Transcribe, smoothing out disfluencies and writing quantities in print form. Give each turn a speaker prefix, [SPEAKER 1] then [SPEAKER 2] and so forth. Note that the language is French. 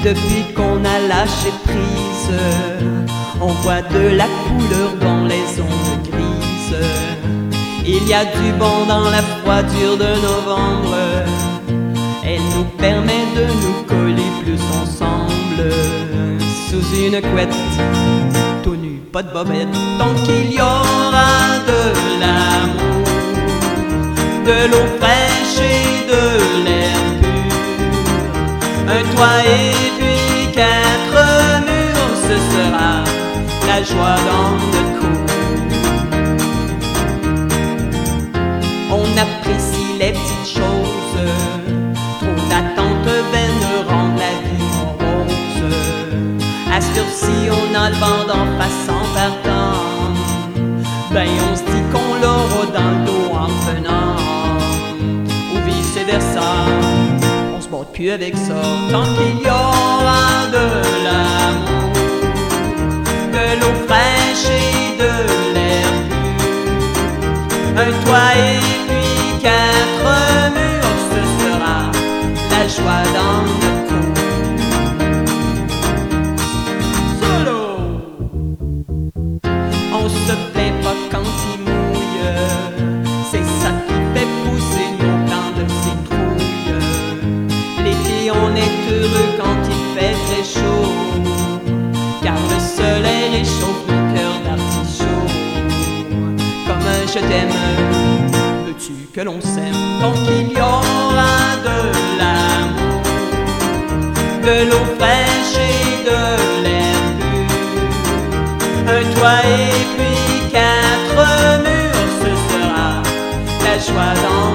[SPEAKER 1] Depuis qu'on a lâché prise, on voit de la couleur dans les ondes grises. Il y a du bon dans la froidure de novembre. Elle nous permet de nous coller plus ensemble, sous une couette, tout nu, pas de bobette. Tant qu'il y aura de l'amour, de l'eau fraîche et de l'air pur, un toit et puis 4 murs, ce sera la joie dans notre cour. On apprécie les petites choses, trop d'attentes vaines rendent la vie morose. À ce heure-ci, on a le vent d'en face en partant, ben on se dit qu'on l'aura dans le dos en venant, ou vice versa. On se bat plus avec ça, tant qu'il y aura de l'amour, de l'eau fraîche et de l'air pur, un toit et puis 4 murs, ce sera la joie dans notre cour. Solo! On se plaint pas quand il mouille, c'est ça qui fait pousser nos plants de citrouille. L'été on est heureux quand il fait très chaud, car le soleil réchauffe nos cœurs d'artichaut. Comme un je t'aime, veux-tu que l'on s'aime? Tant qu'il y aura de l'amour, de l'eau fraîche et de l'air pur, un toit et puis 4 murs, ce sera la joie dans